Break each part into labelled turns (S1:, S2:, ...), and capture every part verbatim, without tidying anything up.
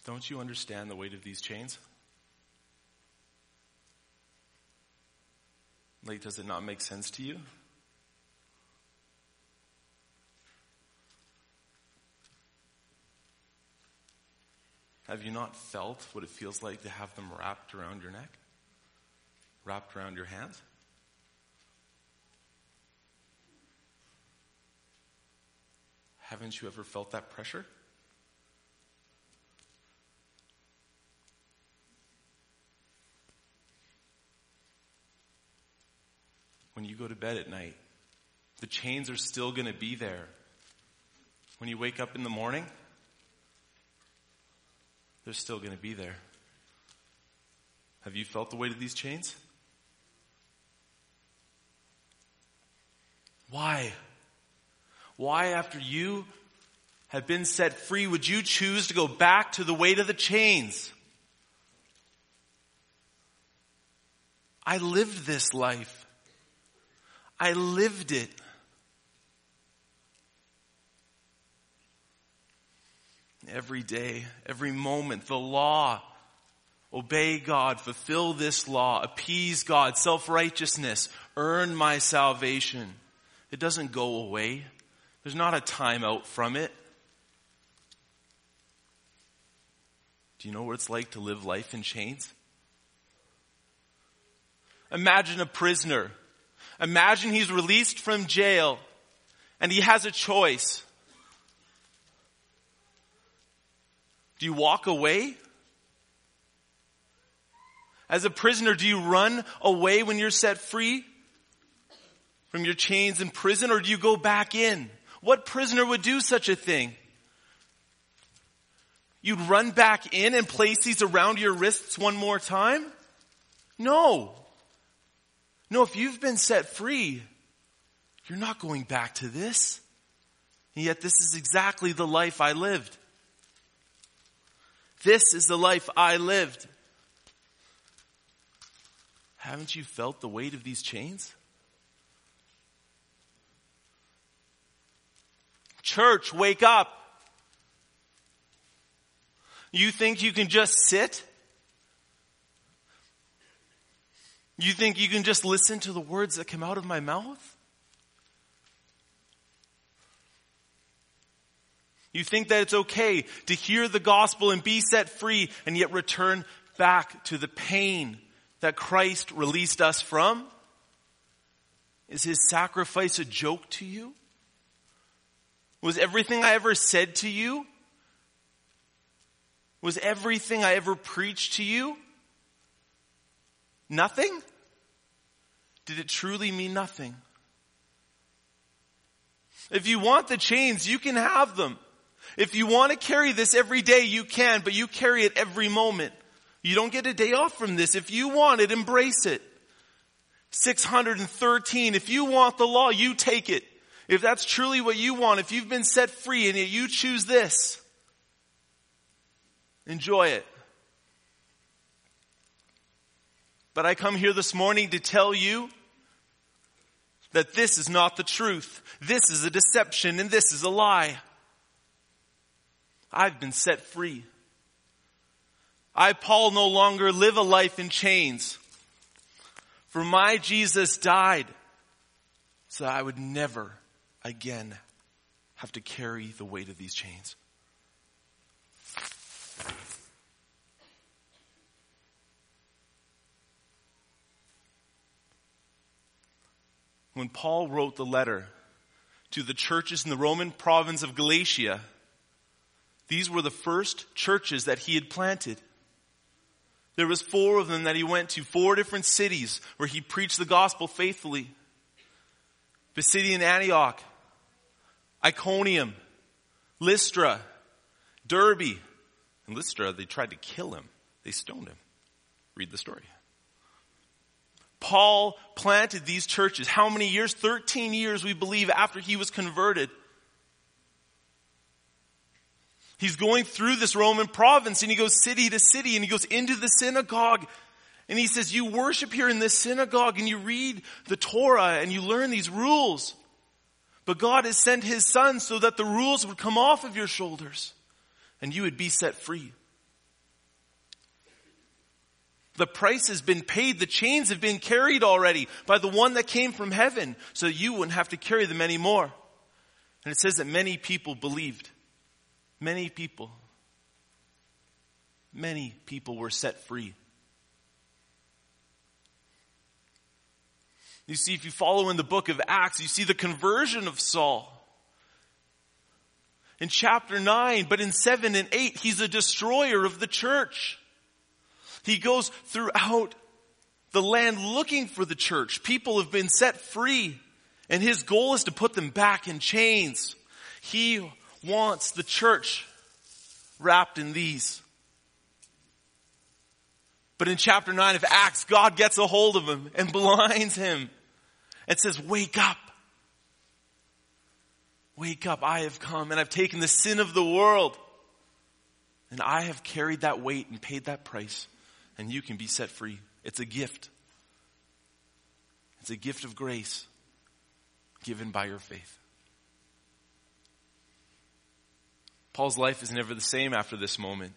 S1: Don't you understand the weight of these chains? Like, does it not make sense to you? Have you not felt what it feels like to have them wrapped around your neck? Wrapped around your hands? Haven't you ever felt that pressure? When you go to bed at night, the chains are still going to be there. When you wake up in the morning, they're still going to be there. Have you felt the weight of these chains? Why? Why, after you have been set free, would you choose to go back to the weight of the chains? I lived this life. I lived it. Every day, every moment, the law. Obey God, fulfill this law, appease God, self-righteousness, earn my salvation. It doesn't go away. There's not a time out from it. Do you know what it's like to live life in chains? Imagine a prisoner. Imagine he's released from jail and he has a choice. Do you walk away? As a prisoner, do you run away when you're set free from your chains in prison, or do you go back in? What prisoner would do such a thing? You'd run back in and place these around your wrists one more time? No. No, if you've been set free, you're not going back to this. And yet this is exactly the life I lived. This is the life I lived. Haven't you felt the weight of these chains? Church, wake up. You think you can just sit? You think you can just listen to the words that come out of my mouth? You think that it's okay to hear the gospel and be set free and yet return back to the pain that Christ released us from? Is his sacrifice a joke to you? Was everything I ever said to you? Was everything I ever preached to you nothing? Did it truly mean nothing? If you want the chains, you can have them. If you want to carry this every day, you can, but you carry it every moment. You don't get a day off from this. If you want it, embrace it. six hundred thirteen, if you want the law, you take it. If that's truly what you want, if you've been set free and you choose this, enjoy it. But I come here this morning to tell you that this is not the truth. This is a deception and this is a lie. I've been set free. I, Paul, no longer live a life in chains. For my Jesus died so that I would never again have to carry the weight of these chains. When Paul wrote the letter to the churches in the Roman province of Galatia, these were the first churches that he had planted. There was four of them that he went to, four different cities where he preached the gospel faithfully. Pisidian Antioch, Iconium, Lystra, Derbe. In Lystra, they tried to kill him. They stoned him. Read the story. Paul planted these churches. How many years? thirteen years, we believe, after he was converted. He's going through this Roman province and he goes city to city and he goes into the synagogue and he says, you worship here in this synagogue and you read the Torah and you learn these rules. But God has sent his son so that the rules would come off of your shoulders and you would be set free. The price has been paid. The chains have been carried already by the one that came from heaven, so you wouldn't have to carry them anymore. And it says that many people believed. Many people. Many people were set free. You see, if you follow in the book of Acts, you see the conversion of Saul. In chapter nine, but in seven and eight, he's a destroyer of the church. He goes throughout the land looking for the church. People have been set free, and his goal is to put them back in chains. He wants the church wrapped in these. But in chapter nine of Acts, God gets a hold of him and blinds him and says, wake up. Wake up, I have come and I've taken the sin of the world. And I have carried that weight and paid that price. And you can be set free. It's a gift. It's a gift of grace given by your faith. Paul's life is never the same after this moment.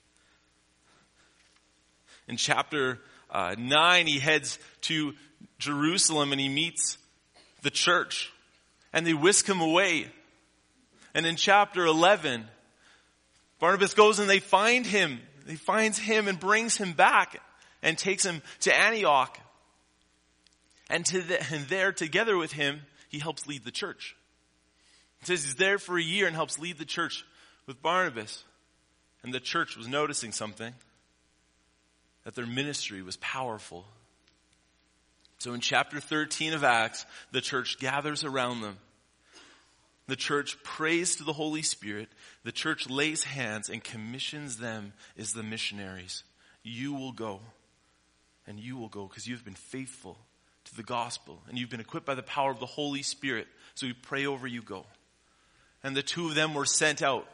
S1: In chapter uh, nine, he heads to Jerusalem and he meets the church. And they whisk him away. And in chapter eleven, Barnabas goes and they find him. He finds him and brings him back and takes him to Antioch. And, to the, and there, together with him, he helps lead the church. It says he's there for a year and helps lead the church with Barnabas. And the church was noticing something. That their ministry was powerful. So in chapter thirteen of Acts, the church gathers around them. The church prays to the Holy Spirit. The church lays hands and commissions them as the missionaries. You will go. And you will go because you've been faithful to the gospel. And you've been equipped by the power of the Holy Spirit. So we pray over you, go. And the two of them were sent out.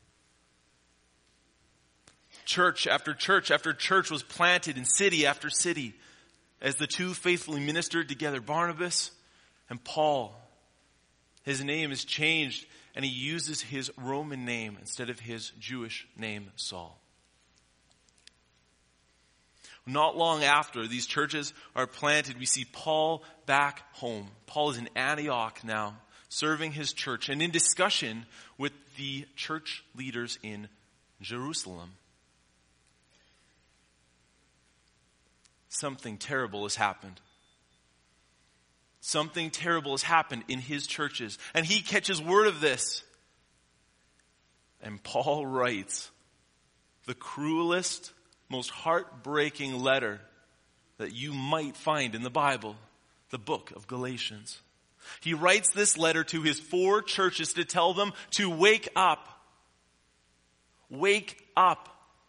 S1: Church after church after church was planted in city after city as the two faithfully ministered together. Barnabas and Paul. His name is changed and he uses his Roman name instead of his Jewish name, Saul. Not long after these churches are planted, we see Paul back home. Paul is in Antioch now, serving his church and in discussion with the church leaders in Jerusalem. Something terrible has happened. Something terrible has happened in his churches. And he catches word of this. And Paul writes the cruelest, most heartbreaking letter that you might find in the Bible, the book of Galatians. He writes this letter to his four churches to tell them to wake up. Wake up.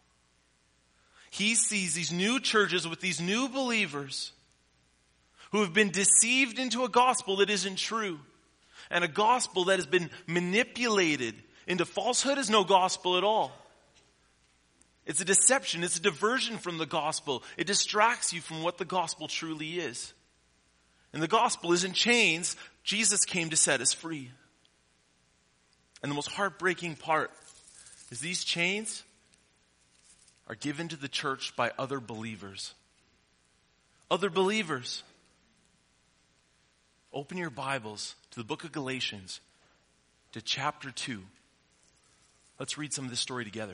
S1: He sees these new churches with these new believers who have been deceived into a gospel that isn't true. And a gospel that has been manipulated into falsehood is no gospel at all. It's a deception. It's a diversion from the gospel. It distracts you from what the gospel truly is. And the gospel isn't chains. Jesus came to set us free. And the most heartbreaking part is these chains are given to the church by other believers. Other believers. Open your Bibles to the book of Galatians, to chapter two. Let's read some of this story together.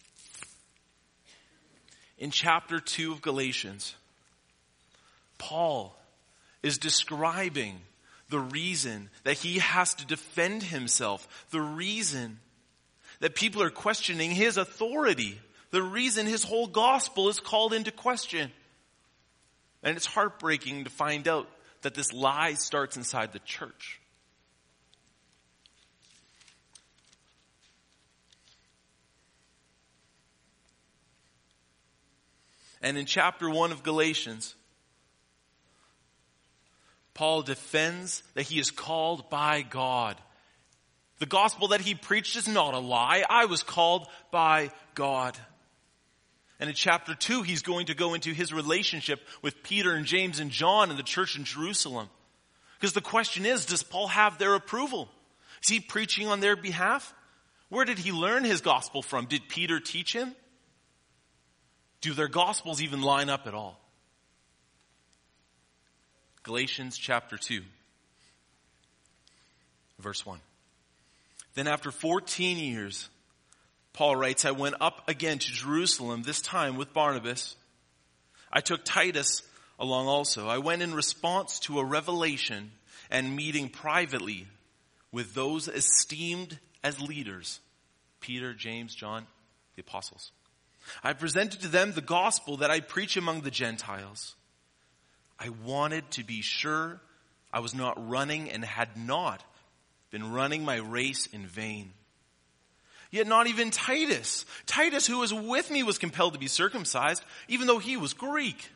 S1: In chapter two of Galatians, Paul is describing the reason that he has to defend himself, the reason that people are questioning his authority, the reason his whole gospel is called into question. And it's heartbreaking to find out that this lie starts inside the church. And in chapter one of Galatians, Paul defends that he is called by God. The gospel that he preached is not a lie. I was called by God. And in chapter two, he's going to go into his relationship with Peter and James and John and the church in Jerusalem. Because the question is, does Paul have their approval? Is he preaching on their behalf? Where did he learn his gospel from? Did Peter teach him? Do their gospels even line up at all? Galatians chapter two, verse one. Then after fourteen years, Paul writes, I went up again to Jerusalem, this time with Barnabas. I took Titus along also. I went in response to a revelation and meeting privately with those esteemed as leaders, Peter, James, John, the apostles. I presented to them the gospel that I preach among the Gentiles. I wanted to be sure I was not running and had not been running my race in vain. Yet not even Titus, Titus who was with me, was compelled to be circumcised, even though he was Greek.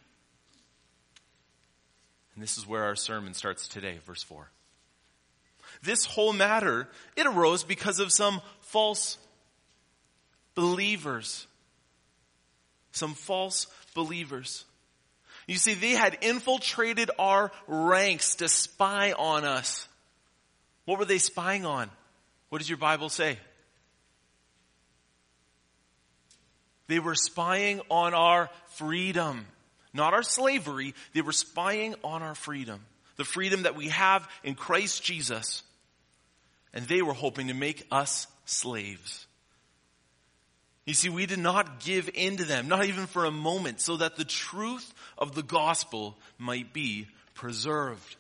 S1: And this is where our sermon starts today, verse four. This whole matter, it arose because of some false believers. Some false believers. You see, they had infiltrated our ranks to spy on us. What were they spying on? What does your Bible say? They were spying on our freedom. Not our slavery. They were spying on our freedom. The freedom that we have in Christ Jesus. And they were hoping to make us slaves. You see, we did not give in to them, not even for a moment, so that the truth of the gospel might be preserved.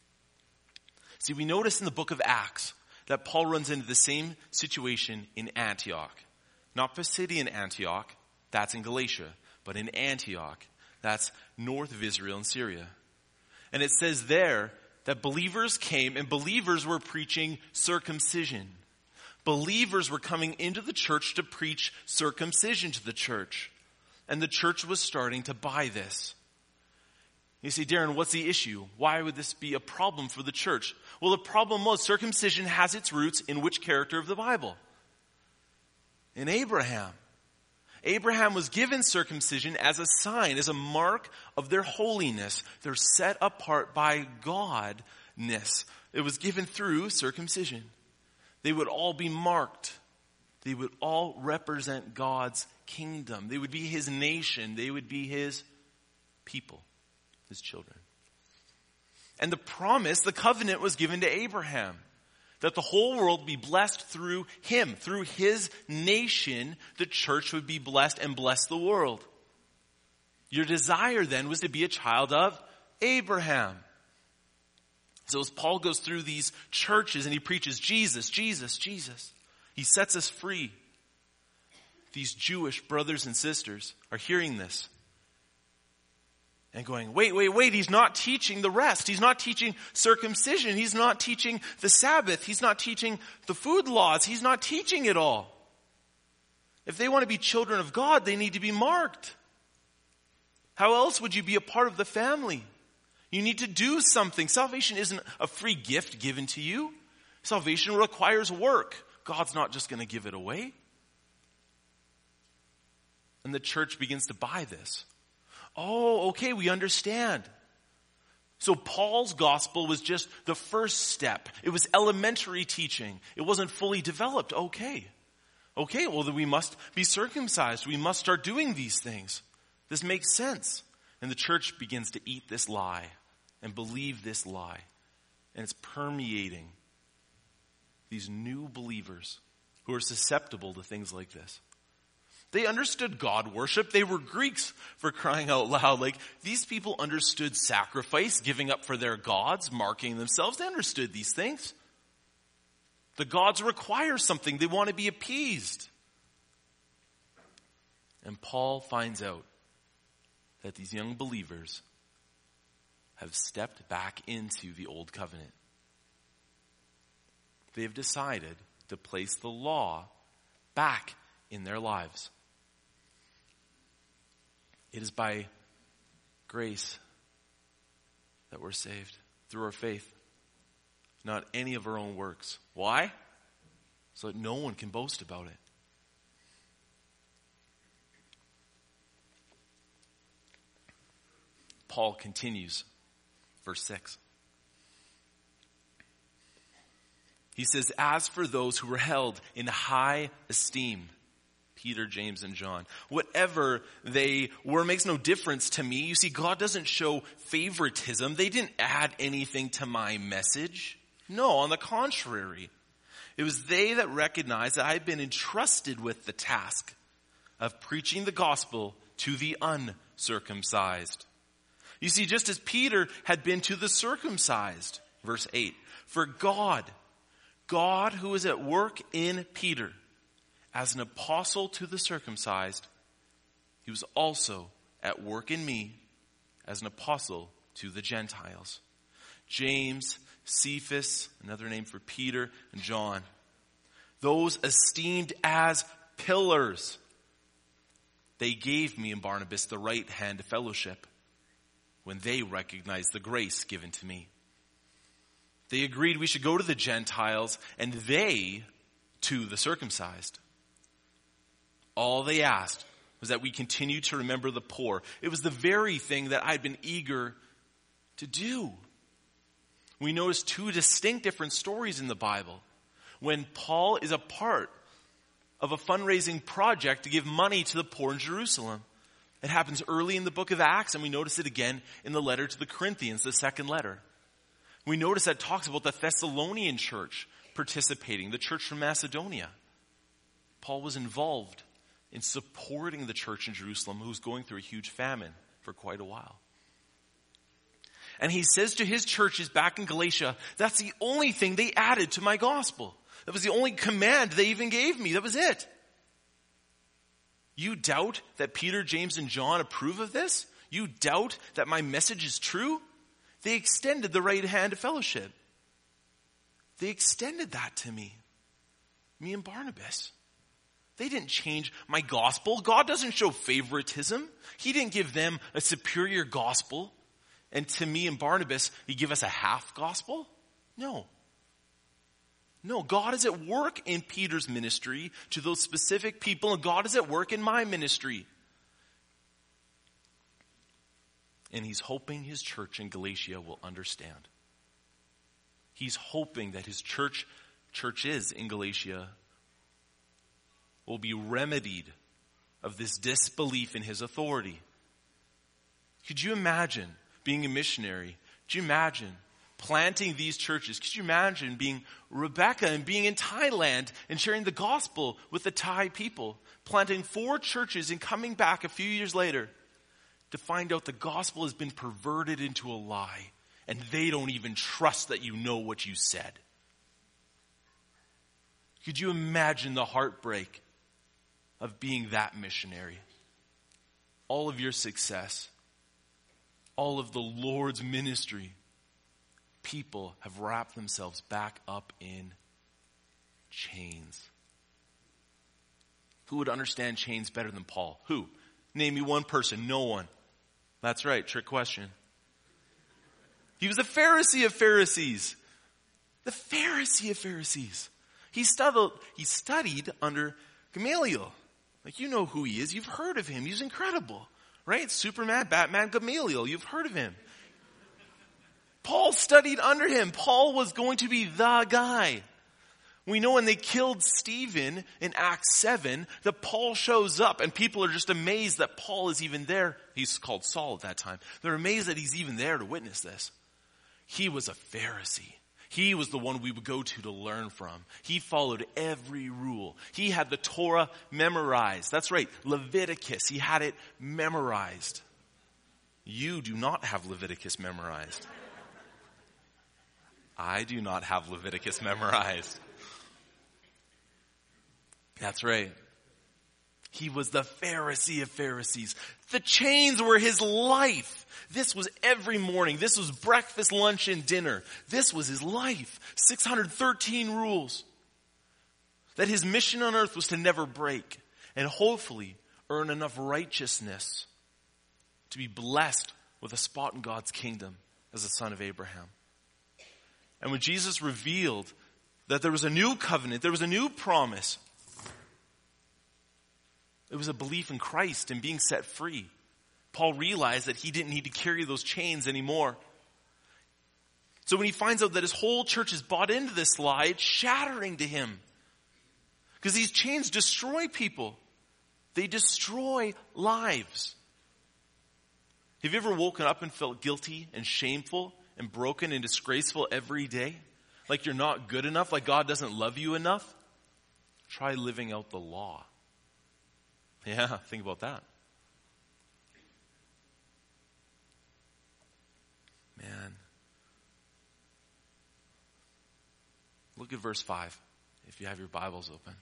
S1: See, we notice in the book of Acts that Paul runs into the same situation in Antioch. Not Pisidian Antioch, that's in Galatia, but in Antioch, that's north of Israel and Syria. And it says there that believers came and believers were preaching circumcision. Believers were coming into the church to preach circumcision to the church. And the church was starting to buy this. You say, Darren, what's the issue? Why would this be a problem for the church? Well, the problem was circumcision has its roots in which character of the Bible? In Abraham. Abraham was given circumcision as a sign, as a mark of their holiness. They're set apart by Godness. It was given through circumcision. They would all be marked. They would all represent God's kingdom. They would be his nation. They would be his people, his children. And the promise, the covenant was given to Abraham. That the whole world be blessed through him. Through his nation, the church would be blessed and bless the world. Your desire then was to be a child of Abraham. So as Paul goes through these churches and he preaches Jesus, Jesus, Jesus, he sets us free. These Jewish brothers and sisters are hearing this and going, wait, wait, wait, he's not teaching the rest. He's not teaching circumcision. He's not teaching the Sabbath. He's not teaching the food laws. He's not teaching it all. If they want to be children of God, they need to be marked. How else would you be a part of the family? You need to do something. Salvation isn't a free gift given to you. Salvation requires work. God's not just going to give it away. And the church begins to buy this. Oh, okay, we understand. So Paul's gospel was just the first step. It was elementary teaching. It wasn't fully developed. Okay. Okay, well then we must be circumcised. We must start doing these things. This makes sense. And the church begins to eat this lie and believe this lie. And it's permeating these new believers who are susceptible to things like this. They understood God worship. They were Greeks, for crying out loud. Like, these people understood sacrifice, giving up for their gods, marking themselves. They understood these things. The gods require something. They want to be appeased. And Paul finds out that these young believers have stepped back into the old covenant. They have decided to place the law back in their lives. It is by grace that we're saved, through our faith, not any of our own works. Why? So that no one can boast about it. Paul continues, verse six. He says, as for those who were held in high esteem, Peter, James, and John. Whatever they were makes no difference to me. You see, God doesn't show favoritism. They didn't add anything to my message. No, on the contrary. It was they that recognized that I had been entrusted with the task of preaching the gospel to the uncircumcised. You see, just as Peter had been to the circumcised, verse eight, for God, God who is at work in Peter, as an apostle to the circumcised, he was also at work in me as an apostle to the Gentiles. James, Cephas, another name for Peter, and John, those esteemed as pillars, they gave me and Barnabas the right hand of fellowship when they recognized the grace given to me. They agreed we should go to the Gentiles and they to the circumcised. All they asked was that we continue to remember the poor. It was the very thing that I'd been eager to do. We notice two distinct different stories in the Bible. When Paul is a part of a fundraising project to give money to the poor in Jerusalem. It happens early in the book of Acts, and we notice it again in the letter to the Corinthians, the second letter. We notice that it talks about the Thessalonian church participating, the church from Macedonia. Paul was involved in supporting the church in Jerusalem, who was going through a huge famine for quite a while. And he says to his churches back in Galatia, that's the only thing they added to my gospel. That was the only command they even gave me. That was it. You doubt that Peter, James, and John approve of this? You doubt that my message is true? They extended the right hand of fellowship. They extended that to me. Me and Barnabas. They didn't change my gospel. God doesn't show favoritism. He didn't give them a superior gospel. And to me and Barnabas, he give us a half gospel? No. No, God is at work in Peter's ministry to those specific people, and God is at work in my ministry. And he's hoping his church in Galatia will understand. He's hoping that his church, churches in Galatia will be remedied of this disbelief in his authority. Could you imagine being a missionary? Could you imagine planting these churches? Could you imagine being Rebecca and being in Thailand and sharing the gospel with the Thai people? Planting four churches and coming back a few years later to find out the gospel has been perverted into a lie and they don't even trust that you know what you said. Could you imagine the heartbreak of being that missionary? All of your success, all of the Lord's ministry, people have wrapped themselves back up in chains. Who would understand chains better than Paul? Who? Name me one person. No one. That's right. Trick question. He was a Pharisee of Pharisees. The Pharisee of Pharisees. He studied, he studied under Gamaliel. Like, you know who he is. You've heard of him. He's incredible. Right? Superman, Batman, Gamaliel. You've heard of him. Paul studied under him. Paul was going to be the guy. We know when they killed Stephen in Acts seven that Paul shows up and people are just amazed that Paul is even there. He's called Saul at that time. They're amazed that he's even there to witness this. He was a Pharisee. He was the one we would go to to learn from. He followed every rule. He had the Torah memorized. That's right, Leviticus. He had it memorized. You do not have Leviticus memorized. I do not have Leviticus memorized. That's right. He was the Pharisee of Pharisees. The chains were his life. This was every morning. This was breakfast, lunch, and dinner. This was his life. six hundred thirteen rules. That his mission on earth was to never break and hopefully earn enough righteousness to be blessed with a spot in God's kingdom as a son of Abraham. And when Jesus revealed that there was a new covenant, there was a new promise, it was a belief in Christ and being set free. Paul realized that he didn't need to carry those chains anymore. So when he finds out that his whole church is bought into this lie, it's shattering to him. Because these chains destroy people. They destroy lives. Have you ever woken up and felt guilty and shameful and broken and disgraceful every day? Like you're not good enough, like God doesn't love you enough? Try living out the law. Yeah, think about that. Man. Look at verse five, if you have your Bibles open.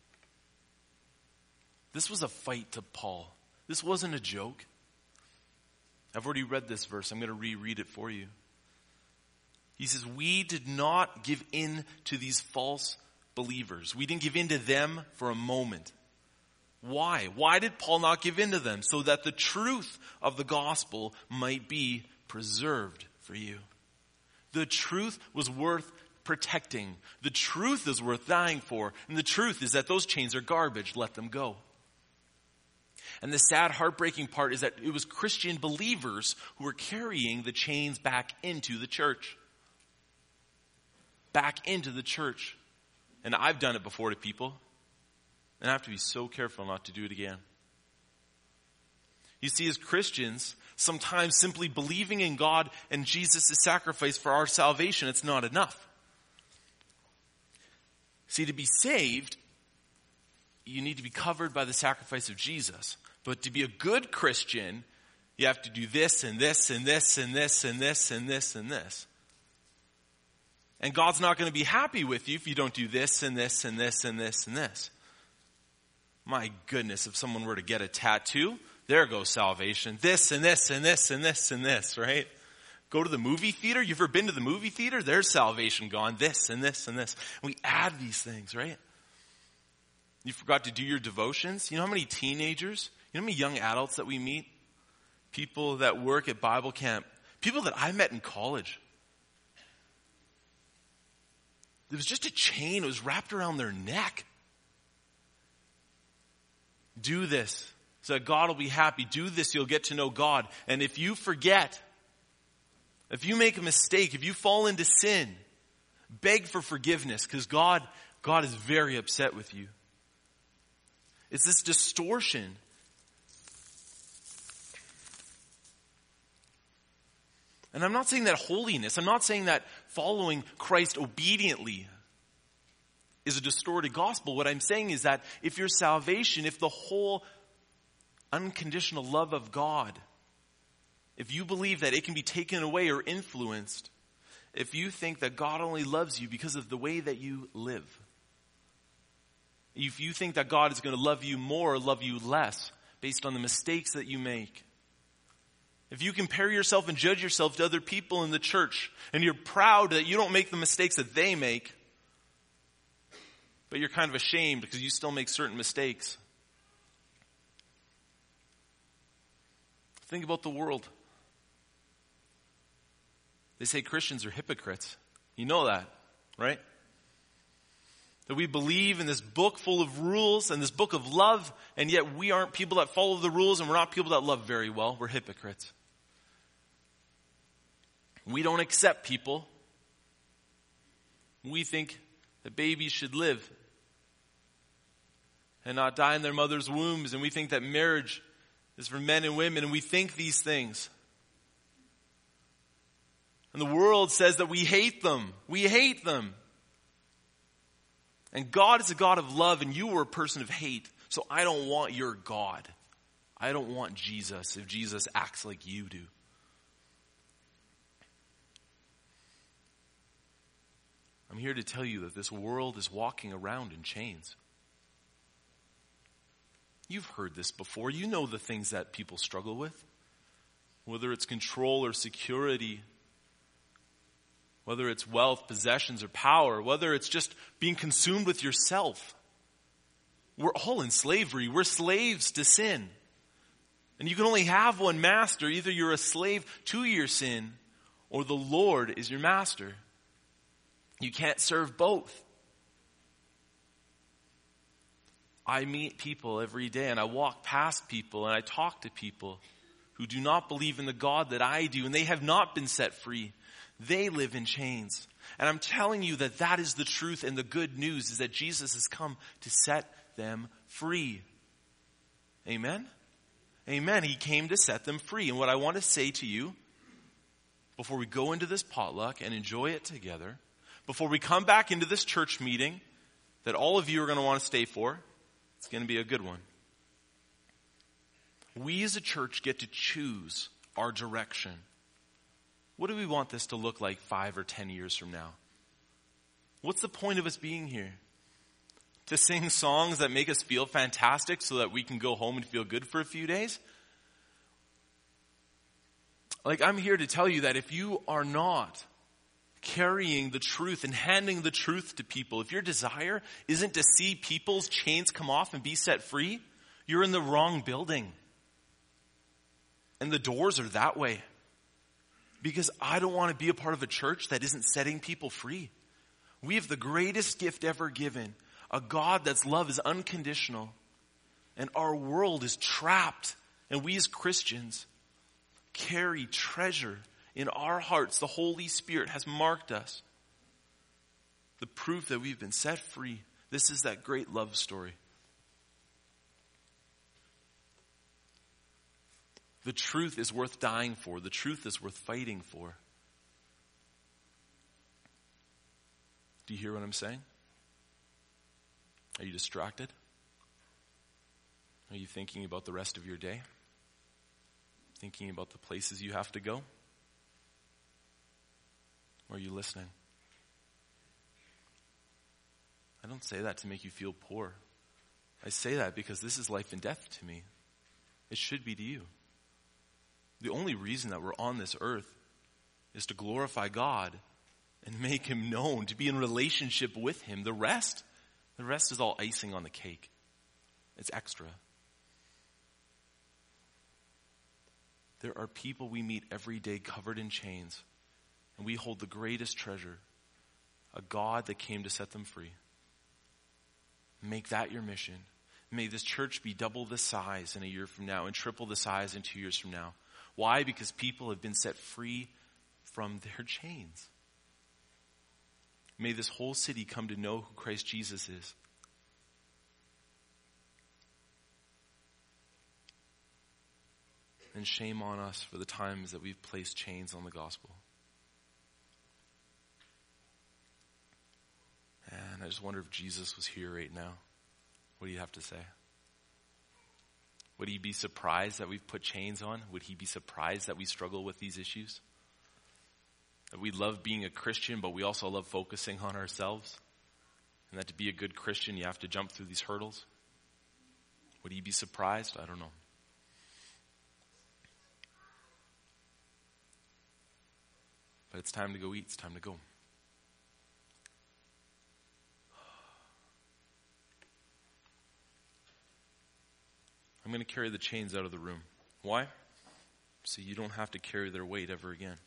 S1: This was a fight to Paul. This wasn't a joke. I've already read this verse. I'm going to reread it for you. He says, we did not give in to these false believers. We didn't give in to them for a moment. Why? Why did Paul not give in to them? So that the truth of the gospel might be preserved for you. The truth was worth protecting. The truth is worth dying for. And the truth is that those chains are garbage. Let them go. And the sad, heartbreaking part is that it was Christian believers who were carrying the chains back into the church. Back into the church. And I've done it before to people. And I have to be so careful not to do it again. You see, as Christians, sometimes simply believing in God and Jesus' sacrifice for our salvation, it's not enough. See, to be saved, you need to be covered by the sacrifice of Jesus. But to be a good Christian, you have to do this and this and this and this and this and this and this. And God's not going to be happy with you if you don't do this and this and this and this and this. My goodness, if someone were to get a tattoo, there goes salvation. This and this and this and this and this, right? Go to the movie theater. You've ever been to the movie theater? There's salvation gone. This and this and this. And we add these things, right? You forgot to do your devotions. You know how many teenagers, you know how many young adults that we meet? People that work at Bible camp. People that I met in college. There was just a chain. It was wrapped around their neck. Do this so that God will be happy. Do this, you'll get to know God. And if you forget, if you make a mistake, if you fall into sin, beg for forgiveness because God, God is very upset with you. It's this distortion. And I'm not saying that holiness, I'm not saying that following Christ obediently is a distorted gospel. What I'm saying is that if your salvation, if the whole unconditional love of God, if you believe that it can be taken away or influenced, if you think that God only loves you because of the way that you live, if you think that God is going to love you more or love you less based on the mistakes that you make, if you compare yourself and judge yourself to other people in the church and you're proud that you don't make the mistakes that they make, but you're kind of ashamed because you still make certain mistakes. Think about the world. They say Christians are hypocrites. You know that, right? That we believe in this book full of rules and this book of love, and yet we aren't people that follow the rules and we're not people that love very well. We're hypocrites. We don't accept people. We think that babies should live and not die in their mother's wombs, and we think that marriage is for men and women, and we think these things. And the world says that we hate them. We hate them. And God is a God of love, and you are a person of hate. So I don't want your God. I don't want Jesus if Jesus acts like you do. I'm here to tell you that this world is walking around in chains. You've heard this before. You know the things that people struggle with. Whether it's control or security, whether it's wealth, possessions, or power, whether it's just being consumed with yourself. We're all in slavery. We're slaves to sin. And you can only have one master. Either you're a slave to your sin or the Lord is your master. You can't serve both. I meet people every day and I walk past people and I talk to people who do not believe in the God that I do, and they have not been set free. They live in chains. And I'm telling you that that is the truth, and the good news is that Jesus has come to set them free. Amen? Amen. He came to set them free. And what I want to say to you, before we go into this potluck and enjoy it together, before we come back into this church meeting that all of you are going to want to stay for, it's going to be a good one. We as a church get to choose our direction. What do we want this to look like five or ten years from now? What's the point of us being here? To sing songs that make us feel fantastic so that we can go home and feel good for a few days? Like, I'm here to tell you that if you are not carrying the truth and handing the truth to people, if your desire isn't to see people's chains come off and be set free, you're in the wrong building. And the doors are that way. Because I don't want to be a part of a church that isn't setting people free. We have the greatest gift ever given. A God that's love is unconditional. And our world is trapped. And we as Christians carry treasure in our hearts. The Holy Spirit has marked us. The proof that we've been set free. This is that great love story. The truth is worth dying for. The truth is worth fighting for. Do you hear what I'm saying? Are you distracted? Are you thinking about the rest of your day? Thinking about the places you have to go? Or are you listening? I don't say that to make you feel poor. I say that because this is life and death to me. It should be to you. The only reason that we're on this earth is to glorify God and make Him known, to be in relationship with Him. The rest, the rest is all icing on the cake. It's extra. There are people we meet every day covered in chains, and we hold the greatest treasure, a God that came to set them free. Make that your mission. May this church be double the size in a year from now and triple the size in two years from now. Why? Because people have been set free from their chains. May this whole city come to know who Christ Jesus is. And shame on us for the times that we've placed chains on the gospel. And I just wonder if Jesus was here right now. What do you have to say? Would He be surprised that we've put chains on? Would He be surprised that we struggle with these issues? That we love being a Christian, but we also love focusing on ourselves? And that to be a good Christian, you have to jump through these hurdles? Would He be surprised? I don't know. But it's time to go eat. It's time to go. I'm going to carry the chains out of the room. Why? So you don't have to carry their weight ever again.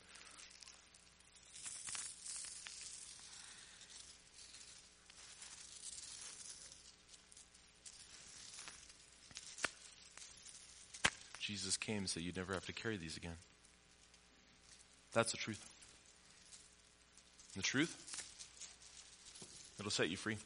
S1: Jesus came so you'd never have to carry these again. That's the truth. And the truth, it'll set you free.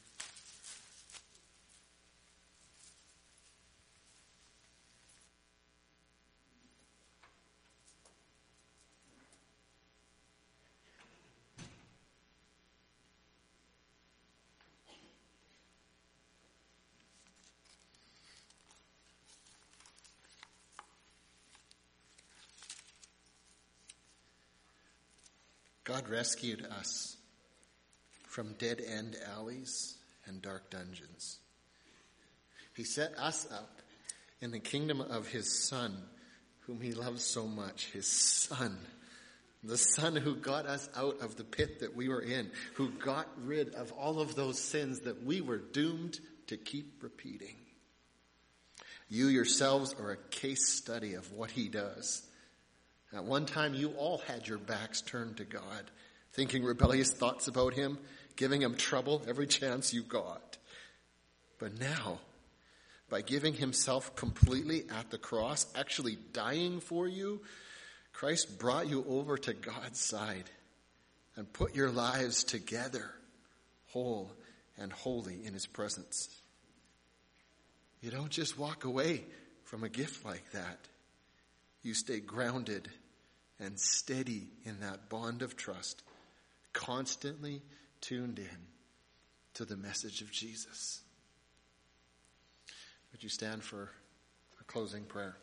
S2: God rescued us from dead-end alleys and dark dungeons. He set us up in the kingdom of His Son, whom He loves so much, His Son. The Son who got us out of the pit that we were in, who got rid of all of those sins that we were doomed to keep repeating. You yourselves are a case study of what He does. At one time, you all had your backs turned to God, thinking rebellious thoughts about Him, giving Him trouble every chance you got. But now, by giving Himself completely at the cross, actually dying for you, Christ brought you over to God's side and put your lives together, whole and holy in His presence. You don't just walk away from a gift like that, you stay grounded and steady in that bond of trust, constantly tuned in to the message of Jesus. Would you stand for a closing prayer?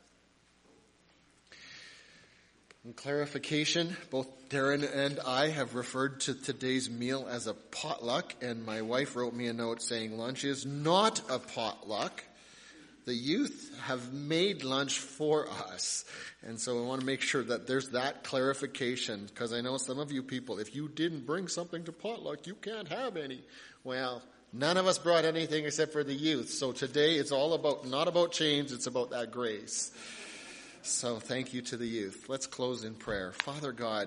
S2: In clarification, both Darren and I have referred to today's meal as a potluck, and my wife wrote me a note saying lunch is not a potluck. The youth have made lunch for us. And so I want to make sure that there's that clarification, because I know some of you people, if you didn't bring something to potluck, you can't have any. Well, none of us brought anything except for the youth. So today it's all about, not about change, it's about that grace. So thank you to the youth. Let's close in prayer. Father God,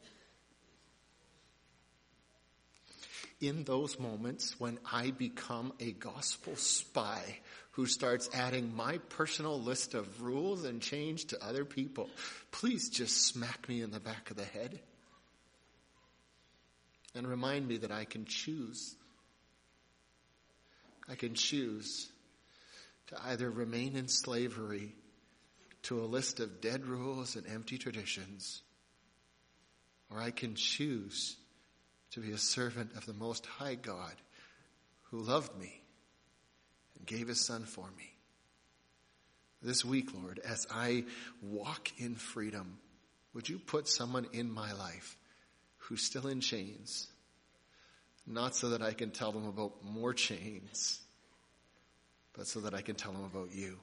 S2: in those moments when I become a gospel spy who starts adding my personal list of rules and change to other people, please just smack me in the back of the head and remind me that I can choose. I can choose to either remain in slavery to a list of dead rules and empty traditions, or I can choose to be a servant of the Most High God who loved me and gave his Son for me. This week, Lord, as I walk in freedom, would you put someone in my life who's still in chains, not so that I can tell them about more chains, but so that I can tell them about you.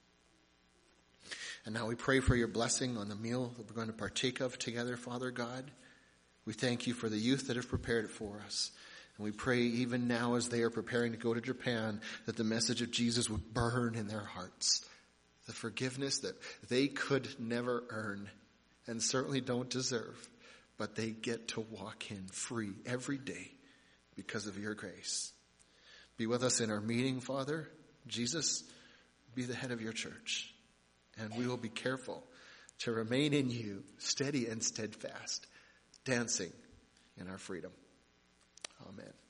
S2: And now we pray for your blessing on the meal that we're going to partake of together, Father God. We thank you for the youth that have prepared it for us. And we pray even now as they are preparing to go to Japan that the message of Jesus would burn in their hearts. The forgiveness that they could never earn and certainly don't deserve, but they get to walk in free every day because of your grace. Be with us in our meeting, Father. Jesus, be the head of your church. And we will be careful to remain in you, steady and steadfast, dancing in our freedom. Amen.